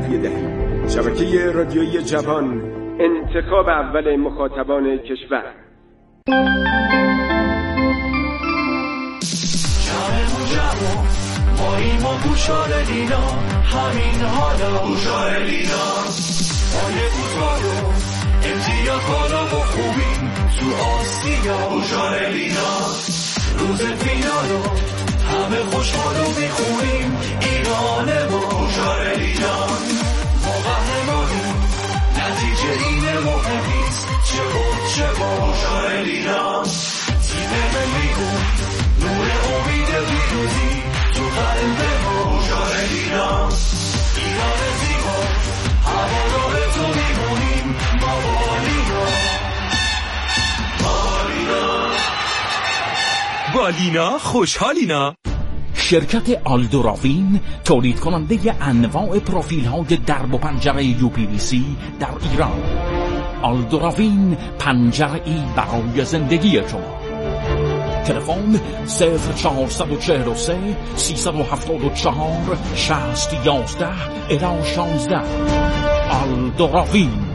تهیه دهید. شبکه رادیویی جوان، انتخاب اول مخاطبان کشور. ماییم و گوشار لینا، همین حالا گوشار لینا. مایه کوتاه و امتیاز بالا و خوبیم تو آسیا گوشار لینا. روز فینالو همه خوشحال و میخونیم ایران ما گوشار لینا. ما قهرمانیم نتیجه اینه مهم نیست چه بود چه با گوشار لینا. تیم ملیمون نور امید پیروزی تو قلب ما گوشار لینا. ایران زیبا هوادار تو میمونیم ما با لینا. با لینا خوشحالینا. شرکت آلدوراوین تولید کننده انواع پروفیل های درب و پنجره UPVC در ایران. آلدوراوین، پنجره ای برای زندگی شما. تلفن 0443 374 6011 الی 16. آلدوراوین.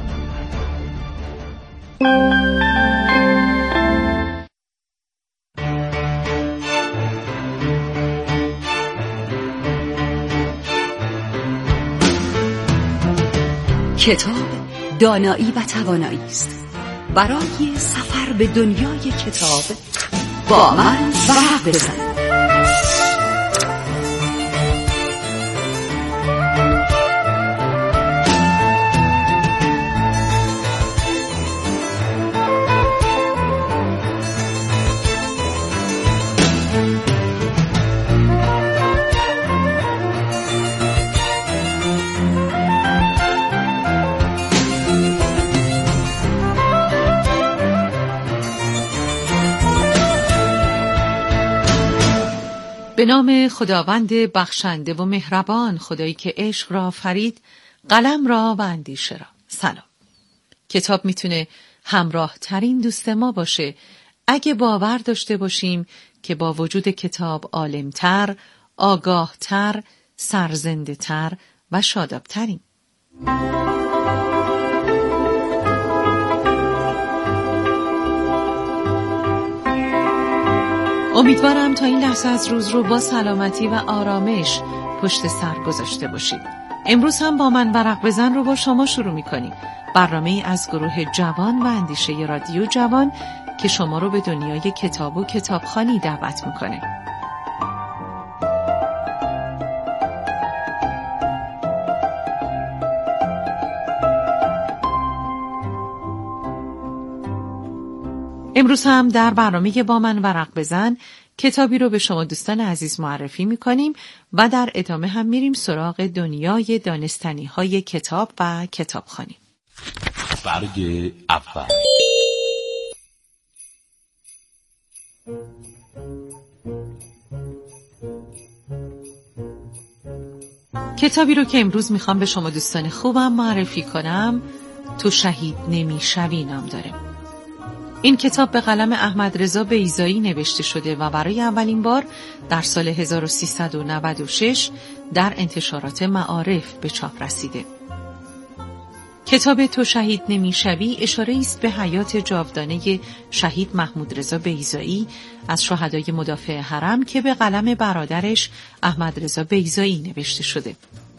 کتاب دانایی و توانایی است. برای سفر به دنیای کتاب با من ورق بزن. به نام خداوند بخشنده و مهربان، خدایی که عشق را آفرید، قلم را و اندیشه را. سلام. کتاب میتونه همراه ترین دوست ما باشه اگه باور داشته باشیم که با وجود کتاب عالم‌تر، آگاه‌تر، سرزنده‌تر و شاداب‌تریم. امیدوارم تا این لحظه از روز رو با سلامتی و آرامش پشت سر گذاشته باشید. امروز هم با من ورق بزن رو با شما شروع می‌کنیم. برنامه‌ای از گروه جوان و اندیشه رادیو جوان که شما رو به دنیای کتاب و کتابخوانی دعوت می‌کنه. امروز هم در برنامه با من ورق بزن کتابی رو به شما دوستان عزیز معرفی می‌کنیم و در ادامه هم میریم سراغ دنیای دانستنی‌های کتاب و کتابخوانی. برگ اول. کتابی رو که امروز میخوام به شما دوستان خوبم معرفی کنم تو شهید نمیشوی نام داره. این کتاب به قلم احمد رضا بیضایی نوشته شده و برای اولین بار در سال 1396 در انتشارات معارف به چاپ رسیده. کتاب تو شهید نمیشوی اشاره است به حیات جاودانه شهید محمود رضا بیضایی از شهدای مدافع حرم که به قلم برادرش احمد رضا بیضایی نوشته شده.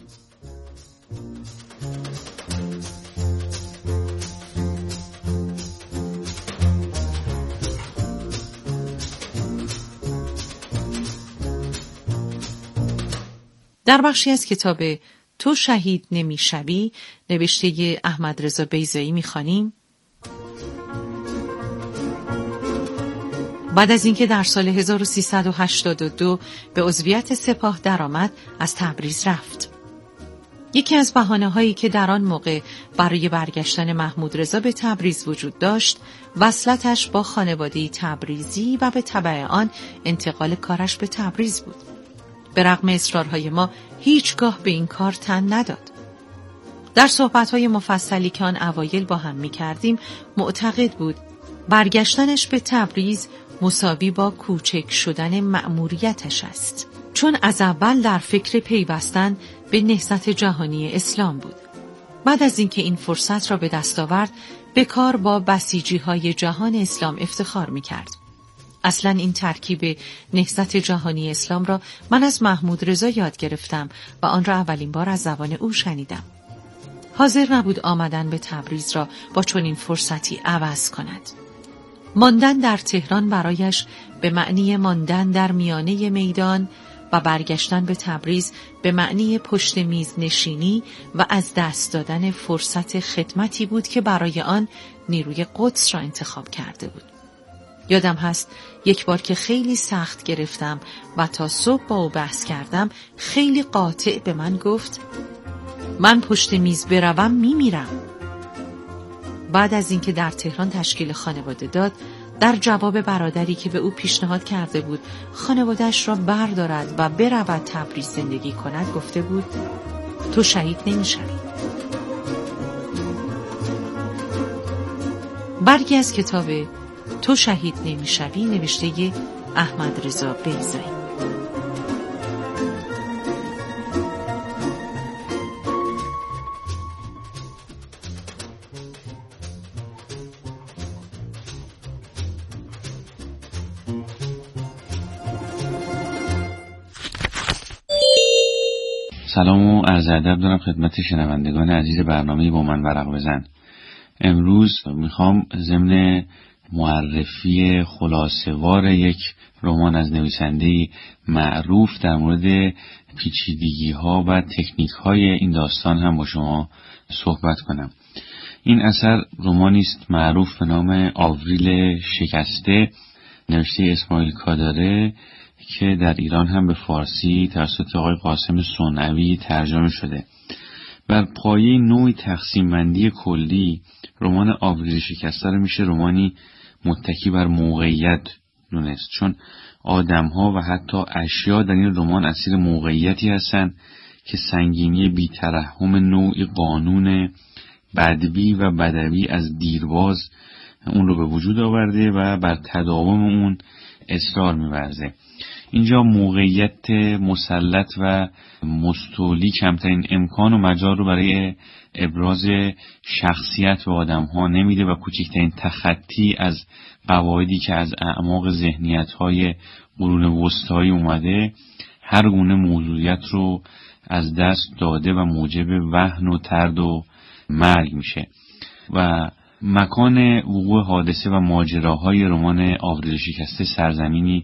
در بخشی از کتاب تو شهید نمیشوی نوشته احمد رضا بیضایی می‌خوانیم: بعد از اینکه در سال 1382 به عضویت سپاه درآمد از تبریز رفت. یکی از بهانه‌هایی که در آن موقع برای برگشتن محمود رضا به تبریز وجود داشت وصلتش با خانواده تبریزی و به تبع آن انتقال کارش به تبریز بود. به رغم اصرارهای ما هیچگاه به این کار تن نداد. در صحبت‌های مفصلی که آن اوایل با هم می‌کردیم معتقد بود برگشتنش به تبریز مساوی با کوچک شدن مأموریتش است. چون از اول در فکر پیوستن به نهضت جهانی اسلام بود. بعد از اینکه این فرصت را به دست آورد، به کار با بسیجی‌های جهان اسلام افتخار می‌کرد. اصلاً این ترکیب نهضت جهانی اسلام را من از محمود رضا یاد گرفتم و آن را اولین بار از زبان او شنیدم. حاضر نبود آمدن به تبریز را با چنین فرصتی عوض کند. ماندن در تهران برایش به معنی ماندن در میانه میدان و برگشتن به تبریز به معنی پشت میز نشینی و از دست دادن فرصت خدمتی بود که برای آن نیروی قدس را انتخاب کرده بود. یادم هست یک بار که خیلی سخت گرفتم و تا صبح با او بحث کردم، خیلی قاطع به من گفت من پشت میز بروم میمیرم. بعد از اینکه در تهران تشکیل خانواده داد، در جواب برادری که به او پیشنهاد کرده بود خانواده‌اش را بردارد و برود تبریز زندگی کند گفته بود تو شهید نمی‌شوی. برگی از کتاب تو شهید نمی‌شوی نوشته احمد رضا بیضایی. سلام و عرض ادب دارم خدمت شنوندگان عزیز برنامه با من ورق بزن. امروز میخوام ضمن معرفی خلاصه‌وار یک رمان از نویسنده معروف در مورد پیچیدگی‌ها و تکنیک‌های این داستان هم با شما صحبت کنم. این اثر رمانی است معروف به نام آوریل شکسته نوشته اسماعیل کاداره که در ایران هم به فارسی توسط آقای قاسم صنعوی ترجمه شده. بر پایه نوعی تقسیم بندی کلی رمان آوریل شکسته رو میشه رمانی متکی بر موقعیت دونست، چون آدم‌ها و حتی اشیا در این رمان اسیر موقعیتی هستن که سنگینی بی‌ترحم نوعی قانون بدوی و بدوی از دیرباز اون رو به وجود آورده و بر تداوم اون اصرار می‌ورزه. اینجا موقعیت مسلط و مستولی کمترین امکان و مجال رو برای ابراز شخصیت به آدم‌ها نمیده و کوچکترین تخطی از قواعدی که از اعماق ذهنیت‌های قرون وسطایی اومده هر گونه موضوعیت رو از دست داده و موجب وهن و طرد و مرگ میشه. و مکان وقوع حادثه و ماجراهای رمان آوریل شکسته سرزمینی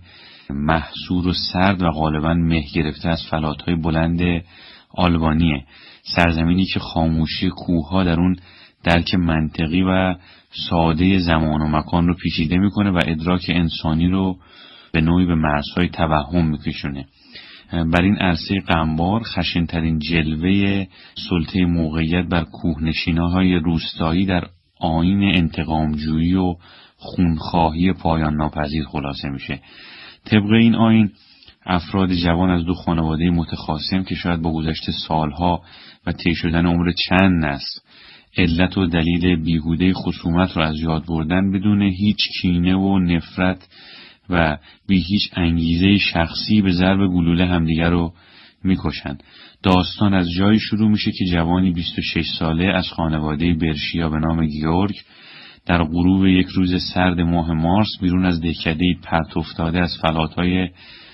محصور و سرد و غالباً مه گرفته از فلات‌های بلند آلبانیه، سرزمینی که خاموشی کوه‌ها در اون درک منطقی و ساده زمان و مکان رو پیچیده میکنه و ادراک انسانی رو به نوعی به مرزهای توهم میکشونه. بر این عرصه غمبار خشن‌ترین جلوه سلطه موقعیت بر کوهنشین‌های روستایی در آیین انتقامجویی و خونخواهی پایان ناپذیر خلاصه میشه. طبق این آیین افراد جوان از دو خانواده متخاصم که شاید با گذشت سالها و طی شدن عمر چند نسل علت و دلیل بیهوده خصومت را از یاد بردن بدون هیچ کینه و نفرت و بی هیچ انگیزه شخصی به ضرب گلوله همدیگر رو میکشن. داستان از جایی شروع میشه که جوانی 26 ساله از خانواده برشیا به نام گیورگ در غروب یک روز سرد ماه مارس بیرون از دهکده‌ای پرت افتاده از فلات‌های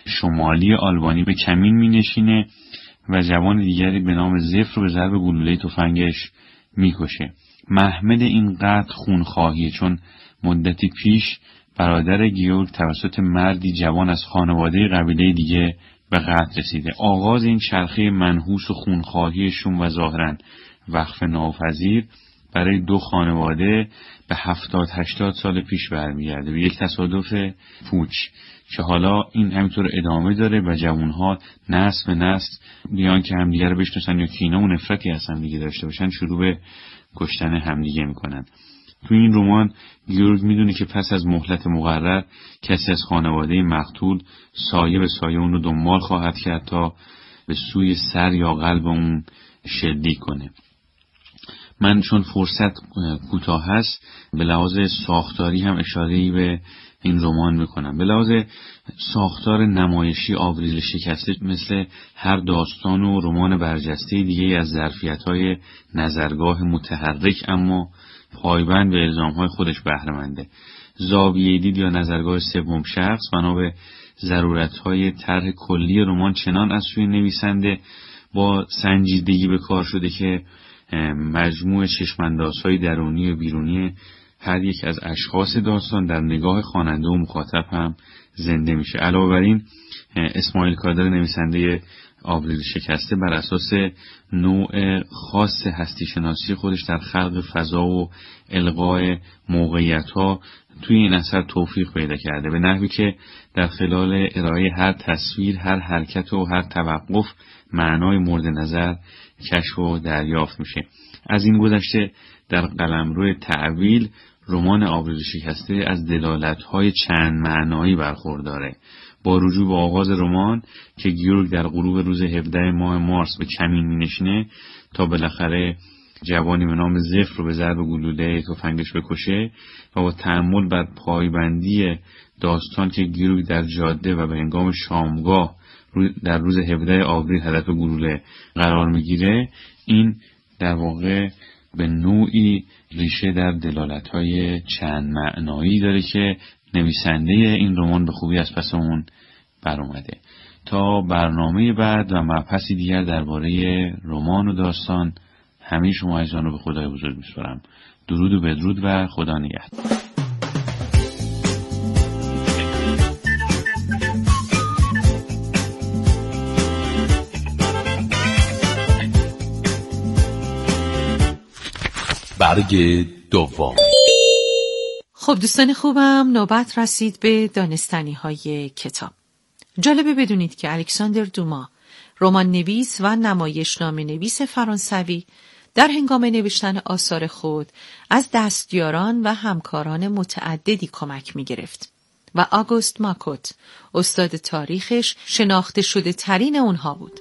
شمالی آلبانی به کمین می‌نشینه و جوان دیگری به نام زفر رو به ضرب گلوله تفنگش می‌کشه. محمل این قتل خونخواهیه، چون مدتی پیش برادر گیورگ توسط مردی جوان از خانواده قبیله دیگه به قتل رسیده. آغاز این چرخه منحوس و خونخواهی شوم و ظاهراً وقف ناپذیر برای دو خانواده به 70-80 سال پیش برمیگرده به یک تصادف پوچ که حالا این همینطور ادامه داره و جوانها نسل به نسل بیان که همدیگه رو بشناسن یا کینه و نفرتی از همدیگه داشته باشن شروع به کشتن همدیگه میکنن. تو این رمان گیورگ میدونه که پس از مهلت مقرر کسی از خانواده مقتول سایه به سایه اون رو دنبال خواهد کرد تا به سوی سر یا قلب اون شلیک کنه. من چون فرصت کوتاه هست به لحاظ ساختاری هم اشاره‌ای به این رمان میکنم. به لحاظ ساختار نمایشی آوریل شکسته مثل هر داستان و رمان برجسته دیگه از ظرفیت‌های نظرگاه متحرک اما پایبند به الزام‌های خودش بهره منده. زاویه دید یا نظرگاه سوم شخص بنا به ضرورت‌های طرح کلی رمان چنان از سوی نویسنده با سنجیدگی به کار شده که مجموع چشم‌اندازهای درونی و بیرونی هر یک از اشخاص داستان در نگاه خواننده و مخاطب هم زنده میشه. علاوه بر این اسماعیل کادر نویسنده آوریل شکسته بر اساس نوع خاص هستی شناسی خودش در خلق فضا و القای موقعیت‌ها توی این اثر توفیق پیدا کرده، به نحوی که در خلال ارائه هر تصویر، هر حرکت و هر توقف معنای مورد نظر کشف و دریافت میشه. از این گذشته در قلمرو تعویل رمان آوریل شکسته از دلالت‌های چند معنایی برخورداره. با رجوع به آغاز رمان که گیورگ در غروب روز 17 ماه مارس به کمین می‌نشینه تا بالاخره جوانی به نام زفر رو به ضرب گلوله تفنگش بکشه و با تأمل بر پایبندی داستان که گیورگ در جاده و به هنگام شامگاه در روز 17 آوریل هدف گلوله قرار میگیره، این در واقع به نوعی ریشه در دلالت‌های چند معنایی داره که نویسنده این رمان به خوبی از پس اون بر اومده. تا برنامه بعد و مبحثی دیگر درباره رمان و داستان، همه شما عزیزان رو به خدای بزرگ میسپارم. درود و بدرود و خدا نگهدار. برگ دوم. خب دوستان خوبم، نوبت رسید به دانستنی های کتاب. جالبه بدونید که الکساندر دوما، رمان نویس و نمایشنامه نویس فرانسوی، در هنگام نوشتن آثار خود از دستیاران و همکاران متعددی کمک می گرفت و آگوست ماکوت، استاد تاریخش، شناخته شده ترین اونها بود.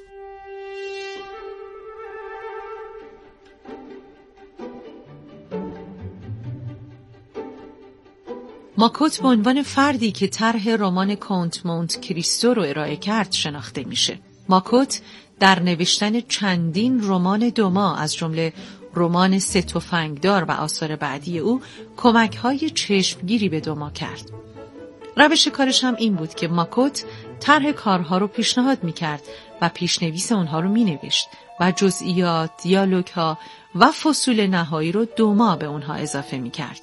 ماکوت به عنوان فردی که طرح رمان کونت مونت کریستو رو ارائه کرد شناخته میشه. ماکوت در نوشتن چندین رمان دوما از جمله رمان سه تفنگدار و آثار بعدی او کمک‌های چشمگیری به دوما کرد. روش کارش هم این بود که ماکوت طرح کارها رو پیشنهاد میکرد و پیشنویس اونها رو مینوشت و جزئیات، دیالوگ‌ها و فصول نهایی رو دوما به اونها اضافه میکرد.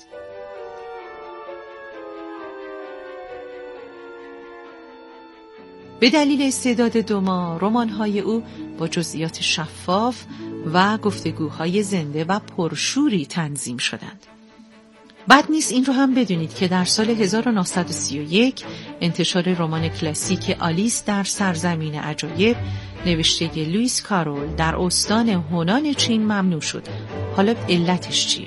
به دلیل استعداد دوما، رمان‌های او با جزئیات شفاف و گفتگوهای زنده و پرشوری تنظیم شدند. بد نیست این رو هم بدونید که در سال 1931 انتشار رمان کلاسیک آلیس در سرزمین عجایب نوشته لوئیس کارول در استان هونان چین ممنوع شد. حالا علتش چیه؟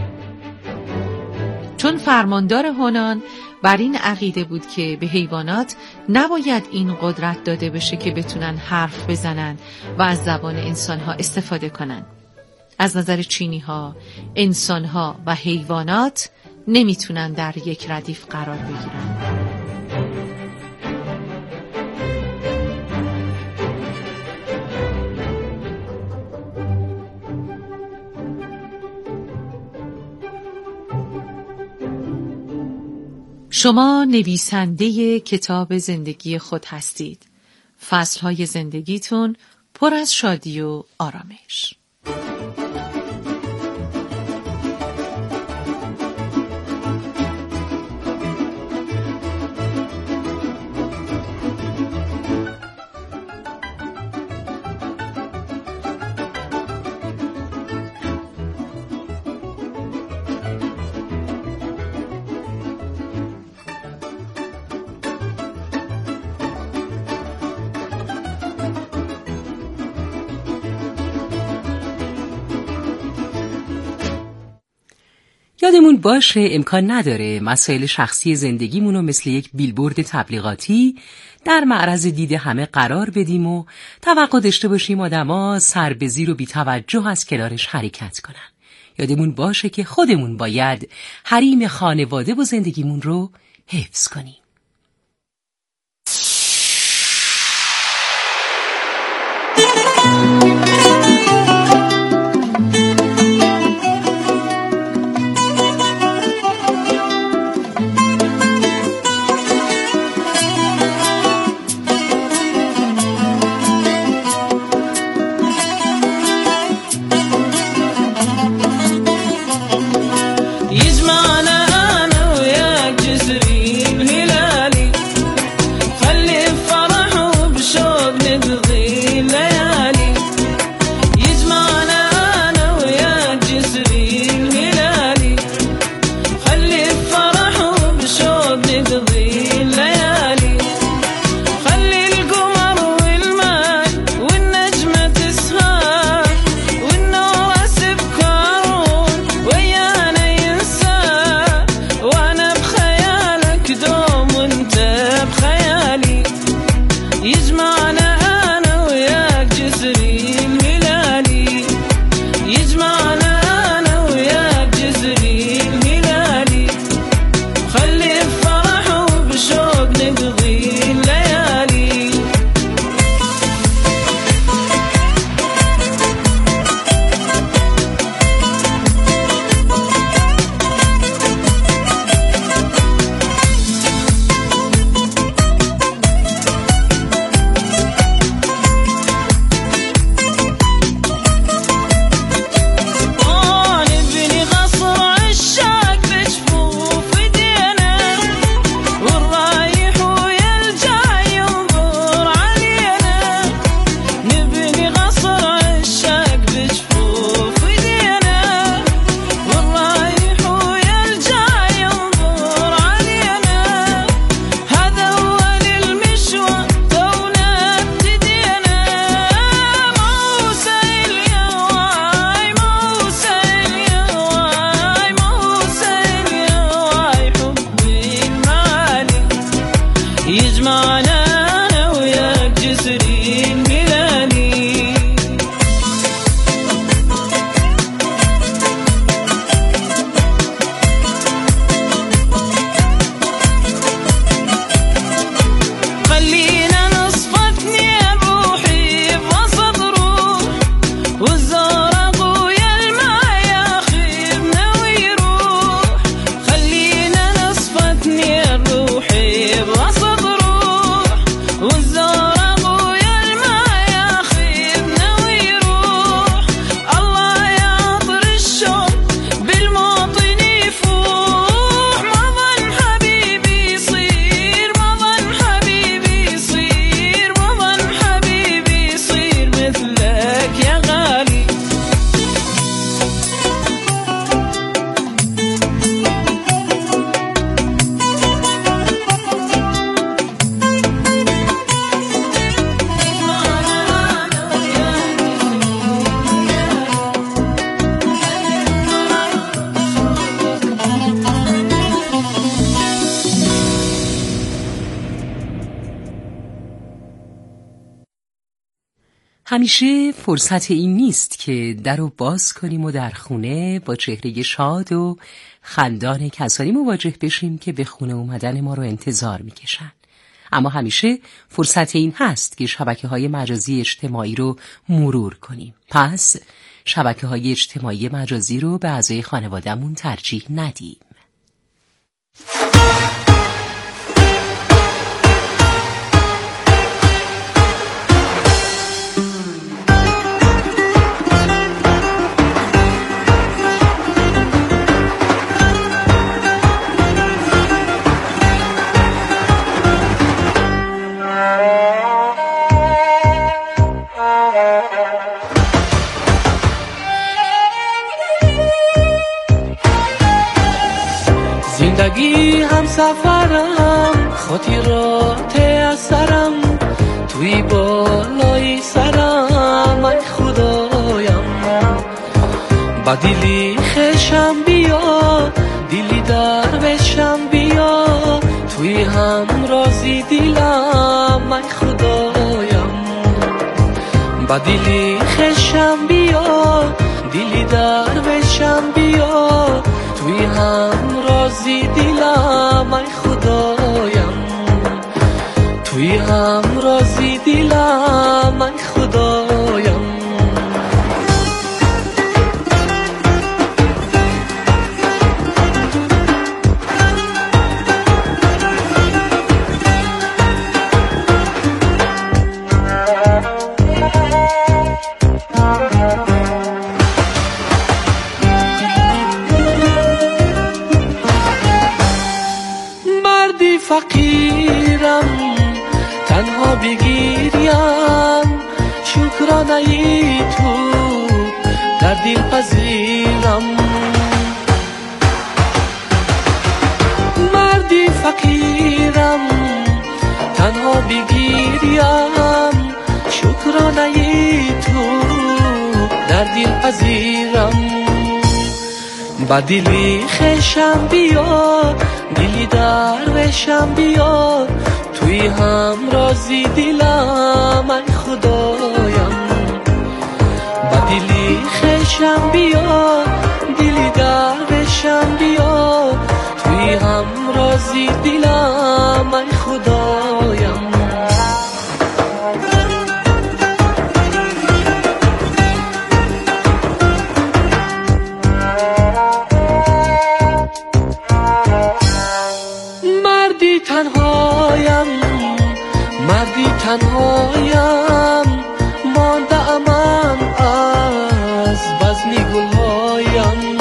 چون فرماندار هونان بر این عقیده بود که به حیوانات نباید این قدرت داده بشه که بتونن حرف بزنن و از زبان انسانها استفاده کنن. از نظر چینی‌ها، انسانها و حیوانات نمیتونن در یک ردیف قرار بگیرن. شما نویسنده کتاب زندگی خود هستید. فصلهای زندگیتون پر از شادی و آرامش. یادمون باشه امکان نداره مسائل شخصی زندگیمون رو مثل یک بیلبورد تبلیغاتی در معرض دید همه قرار بدیم و توقع داشته باشیم آدما سر به زیر و بی توجه از کنارش حرکت کنن. یادمون باشه که خودمون باید حریم خانواده و زندگیمون رو حفظ کنیم. همیشه فرصت این نیست که در رو باز کنیم و در خونه با چهره شاد و خندان کسانی مواجه بشیم که به خونه اومدن ما رو انتظار میکشن. اما همیشه فرصت این هست که شبکه‌های مجازی اجتماعی رو مرور کنیم. پس شبکه‌های اجتماعی مجازی رو به اعضای خانواده‌مون ترجیح ندیم. زندگی هم سفرم، خاطرات اثرم، توی بالای سرم، ای خدایم. با دلی خشم بیا، دلی درویشم بیا، توی هم رازی دلم، ای خدایم. با دلی خشم بیا، دلی درویشم بیا، توی هم رازی دلم ای خدایم، توی هم رازی دلم ای خدایم. فقیرم تنها بگیریم، شکرانه ای تو در دل پذیرم. مردی فقیرم تنها بگیریم، شکرانه ای تو در دل پذیرم. با دلی خشم بیا، دلی درویشم بیا، توی هم رازی دلم ای خدایم. با دلی خشم بیا، دلی درویشم بیا، توی هم رازی دلم ای خدایم. تنهایم مانده من از بزم گلهایم.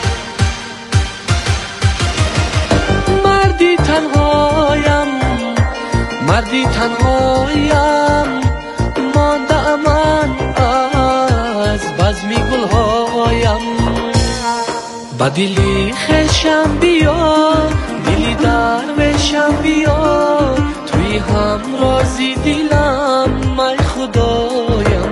مردی تنهایم، مردی تنهایم مانده من از بزم گلهایم. با دلی خشم بیا، دلی درویشم بیا، توی هم رازی دلم ای خدایم.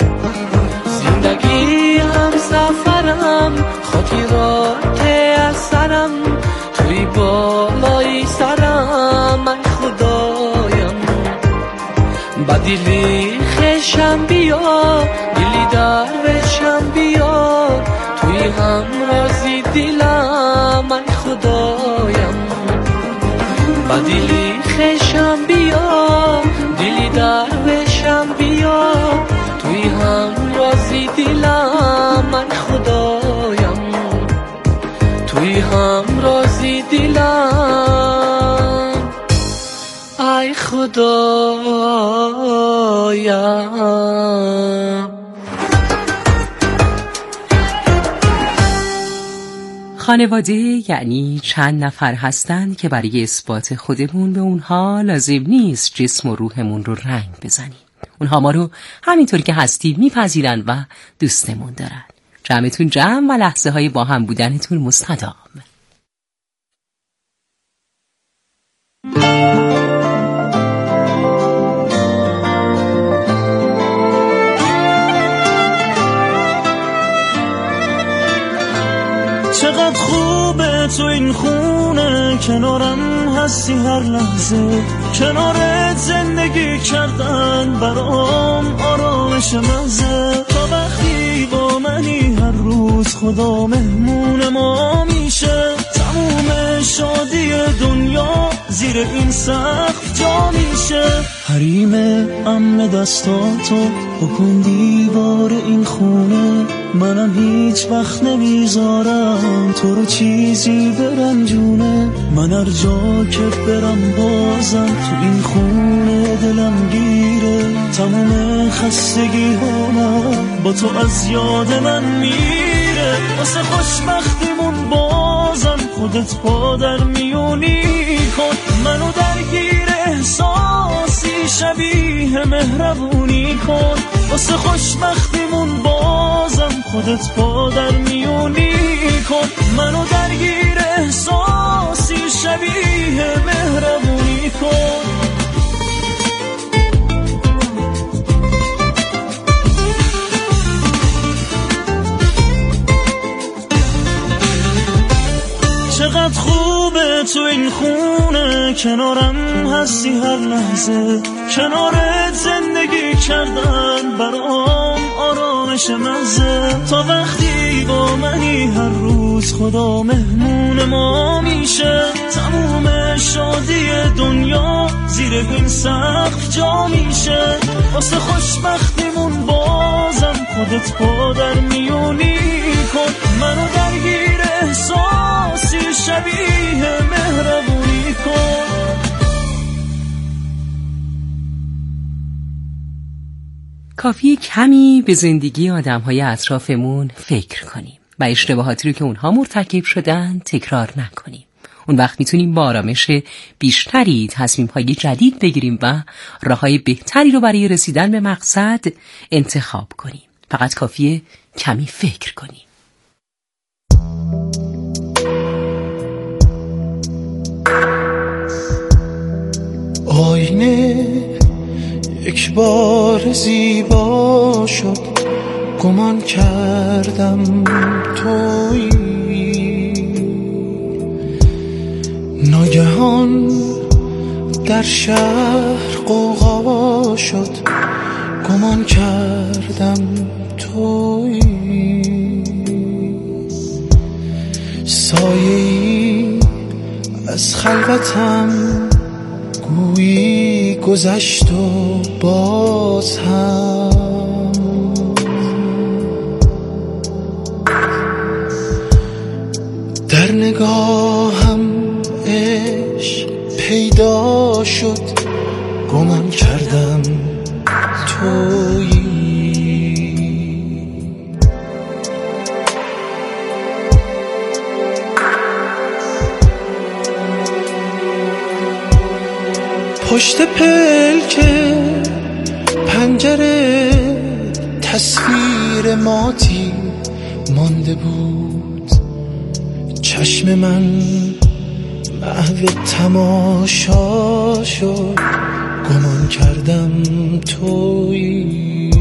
زندگی هم سفرم، خاطرات از سرم، توی بالای سرم ای خدایم. با دلی خشم بیا، دلی درویشم بیا، توی هم رازی دلم ای خدایم. با دلی خشم بیا، دلی درویشم بیا، توی هم رازی دلم ای خدایم. توی هم رازی دلم ای خدایم. خانواده یعنی چند نفر هستند که برای اثبات خودمون به اونها لازم نیست جسم و روحمون رو رنگ بزنیم. اونها ما رو همینطور که هستیم میپذیرن و دوستمون دارن. جمعتون جمع و لحظه های با هم بودنتون مستدام. چقدر خوبه تو این خونه، کنارم هستی هر لحظه، کنارت زندگی کردن برام آرامش مزه. تا وقتی با منی هر روز خدا مهمون ما میشه، تموم شادی دنیا زیر این سقف جا میشه. حریم عمه دستاتو بکن دیوار این خونه، منم هیچ وقت نمیذارم تو رو چیزی برنجونه. من هر جا که برم بازم تو این خونه دلم گیره، تمام خستگی هامم با تو از یاد من میره. واسه خوشبختیمون بازم خودت پا در میونی کن، منو درگیر احساسی شبیه مهربونی کن. واسه خوشبختیمون بازم خودت پا در میونی کن، منو درگیر احساسی شبیه مهربونی کن. چقدر خوبه تو این خونه، کنارم هستی هر لحظه، کنارت زندگی کردن برام آرامش مزه. تا وقتی با منی هر روز امروز خدا مهمون ما میشه، تموم شادی دنیا زیر این سقف جا میشه. واسه خوشبختیمون بازم خودت با در میونی کن، منو درگیر احساسی شبیه مهربونی کن. کافیه کمی به زندگی آدم‌های اطرافمون فکر کنیم و اشتباهاتی رو که اونها مرتکب شدن تکرار نکنیم. اون وقت میتونیم با آرامش بیشتری تصمیم‌های جدید بگیریم و راه‌های بهتری رو برای رسیدن به مقصد انتخاب کنیم. فقط کافیه کمی فکر کنیم. آینه یک بار زیبا شد، گمان کردم تویی. ناگهان در شهر غوغا شد، گمان کردم تویی. سایه‌ای از خلوتم گویی گذشت و باز هم در نگاهم عشق پیدا شد، گمان کردم تویی. پشت پلکه پنجره تصویر ماتی مانده بود، چشم من محو تماشا شد، گمان کردم تویی.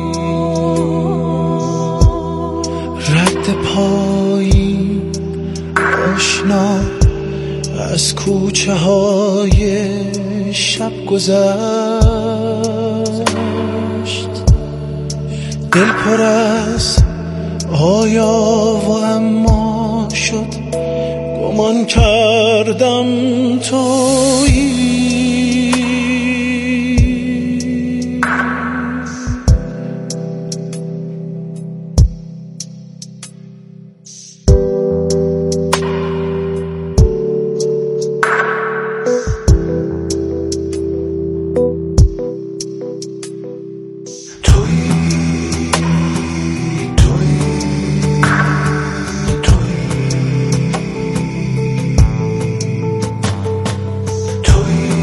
رد پایی آشنا از کوچه های شب گذشت، دل پر از آیا و اما شد، گمان کردم تویی. تویی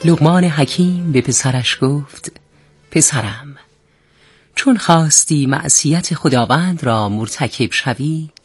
لقمان حکیم به پسرش گفت: پسرم، چون خواستی معصیت خداوند را مرتکب شوی،